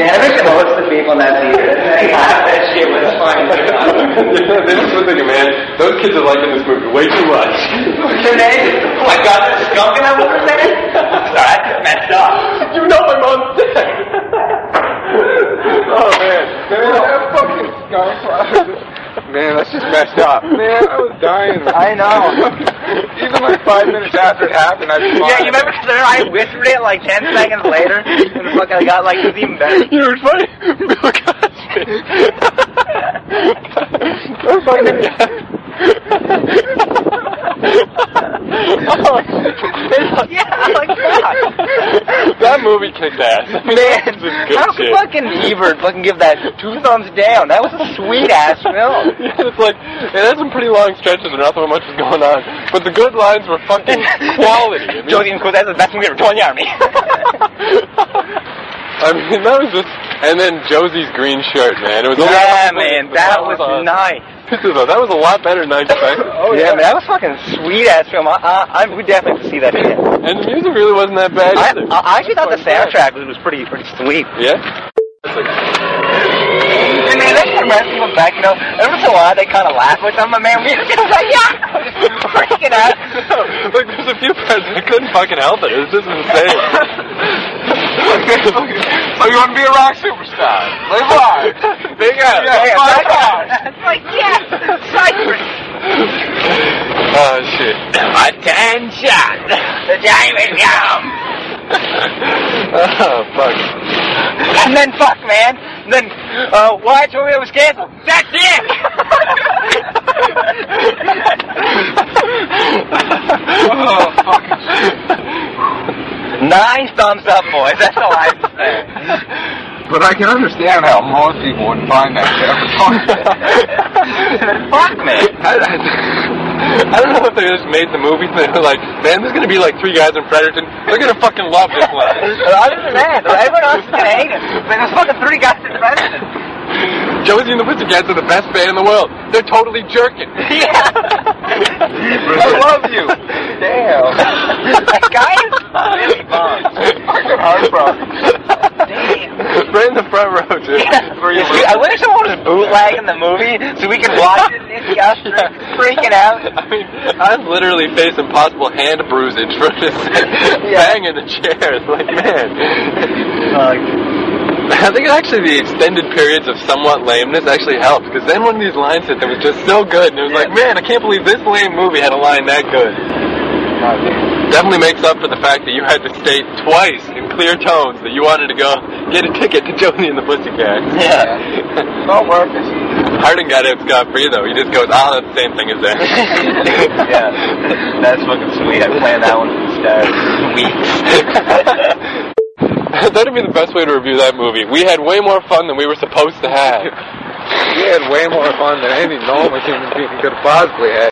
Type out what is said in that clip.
Man, I wish most of the people in that theater that shit was funny. They just were thinking, man, those kids are liking this movie way too much. Tremendous. Oh my god, there's a skunk in that movie, man? Sorry, I just messed up. You know my mom's dead. Oh, man. That fucking skunk. Man, that's just messed up. Man, I was dying. I know. Even like 5 minutes after it happened, I was fine. Yeah, you remember I whispered it like 10 seconds later, and fucking I got like, it was even better. You know, it's funny. Bill Cosby. That's fucking yeah, like that. That movie kicked ass. I mean, Man, how could shit. fucking Ebert fucking give that 2 thumbs down? That was a sweet ass film. Yeah, it's like, it had some pretty long stretches and not so much was going on. But the good lines were fucking quality. I mean, Josie and Cool, that's the best movie ever told in the army. I mean, that was just, and then Josie's green shirt, man. It was Yeah, man, that was nice. That was a lot better than I expected. Oh yeah, man, that was fucking sweet ass film. I would definitely have to see that again. And the music really wasn't that bad either. I actually thought the soundtrack was pretty sweet. Yeah? And man, they should rest people back, you know. Every so often they kind of laugh with them, but man, we just like, yeah, just freaking out. Look, there's a few parts I couldn't fucking help it. It was just insane. So you want to be a rock superstar? Live live. Big ass. Yeah, Five yeah, it's like, yes, Cypress. Oh, shit. Attention, the time has come. Oh, fuck. And then, fuck, man. And then, why Tornado was canceled? That's it! Oh, fuck. 9 thumbs up, boys. That's all I have to say. But I can understand how most people wouldn't find that shit ever funny. Fuck, man. I don't know if they just made the movie and they were like, man, there's going to be like 3 guys in Fredericton. They're going to fucking love this one. Other than that, everyone else is going to hate it. But there's fucking 3 guys in Fredericton. Josie and the Pussycats are the best band in the world. They're totally jerking. Yeah. I love you. Damn. That guy is really bummed. Fucking heartbroken. Damn. Right in the front row, too. Yeah. I wish someone was bootlegging the movie so we could watch it in disgust, freaking out. I mean, I've literally faced impossible hand bruisage from just banging the chairs. Like, man. I think actually the extended periods of somewhat lameness actually helped, because then when these lines hit, it was just so good, and it was like, man, I can't believe this lame movie had a line that good. Definitely makes up for the fact that you had to state twice in clear tones that you wanted to go get a ticket to Josie and the Pussycats. Yeah. Don't work it. Harding got it scot-free, though. He just goes, that's the same thing as that. Yeah. That's fucking sweet. I planned that one from the start. Weeks. That'd be the best way to review that movie. We had way more fun than we were supposed to have. We had way more fun than any normal human being could have possibly had.